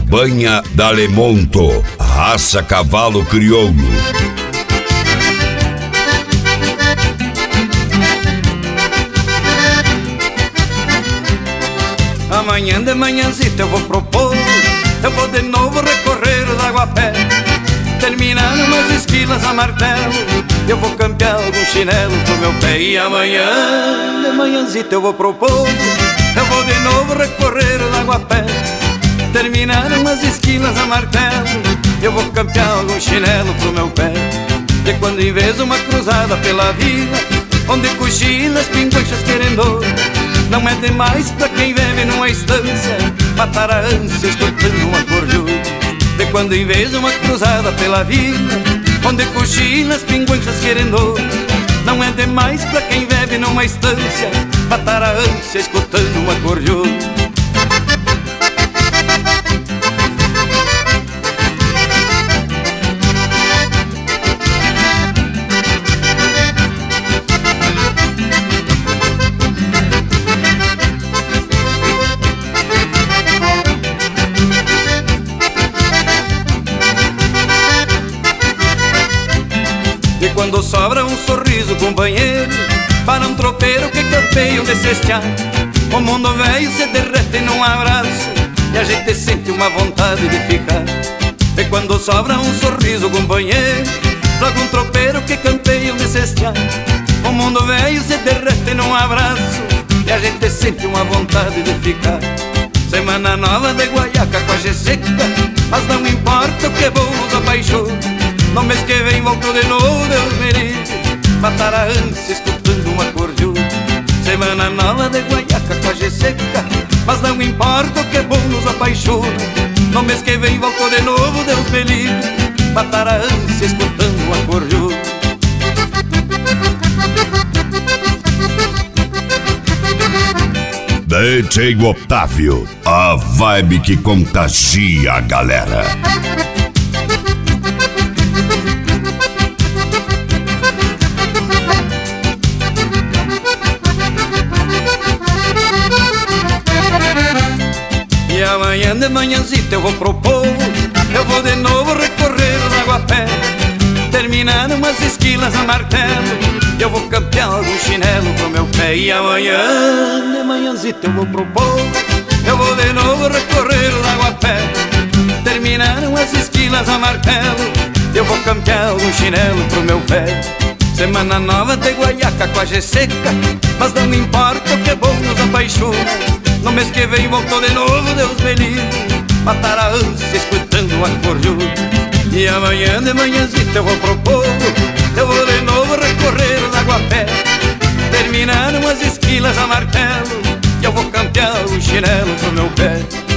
Banha d'Alemonto, raça cavalo crioulo. Amanhã de manhãzita eu vou propor, eu vou de novo recorrer o Aguapé. Terminar umas esquilas a martelo, eu vou campear algum chinelo pro meu pé. E amanhã de manhãzita eu vou propor, eu vou de novo recorrer o Aguapé. Terminar umas esquilas a martelo, eu vou campear algum chinelo pro meu pé. De quando em vez uma cruzada pela vila, onde cochilas, pinguanchas querendo, não é demais pra quem vive numa estância matar a ânsia escutando um acordeon. De quando em vez uma cruzada pela vila, onde cochilas, pinguanchas querendo, não é demais pra quem vive numa estância matar a ânsia escutando um acordeon. Quando sobra um sorriso, companheiro, para um tropeiro que campeia de cestear, o mundo velho se derrete num abraço e a gente sente uma vontade de ficar. E quando sobra um sorriso, companheiro, para um tropeiro que campeia de cestear, o mundo velho se derrete num abraço e a gente sente uma vontade de ficar. Semana nova de guaiaca com a G-seca, mas não importa o que bom nos apaixonou. No mês que vem volto de novo, Deus me livre, matar a ânsia escutando um acordeon. Semana nova de guaiaca com a G-seca, mas não importa o que bom nos apaixona. No mês que vem volto de novo, Deus me livre, matar a ânsia escutando um acordeon. DJ Otávio, a vibe que contagia a galera. E amanhã de manhãzita eu vou propor, eu vou de novo recorrer o Aguapé. Terminar umas esquilas a martelo, eu vou campear algum chinelo pro meu pé. E amanhã de manhãzita eu vou propor, eu vou de novo recorrer o Aguapé. Terminar umas esquilas a martelo, eu vou campear algum chinelo pro meu pé. Semana nova de guaiaca com a G-seca, mas não importa o que bom nos apaixona. No mês que vem voltou de novo, Deus me livre, matar a ânsia escutando um acordeon. E amanhã de manhãzita eu vou propor, eu vou de novo recorrer o Aguapé. Terminar umas esquilas a martelo, eu vou campear o chinelo pro meu pé.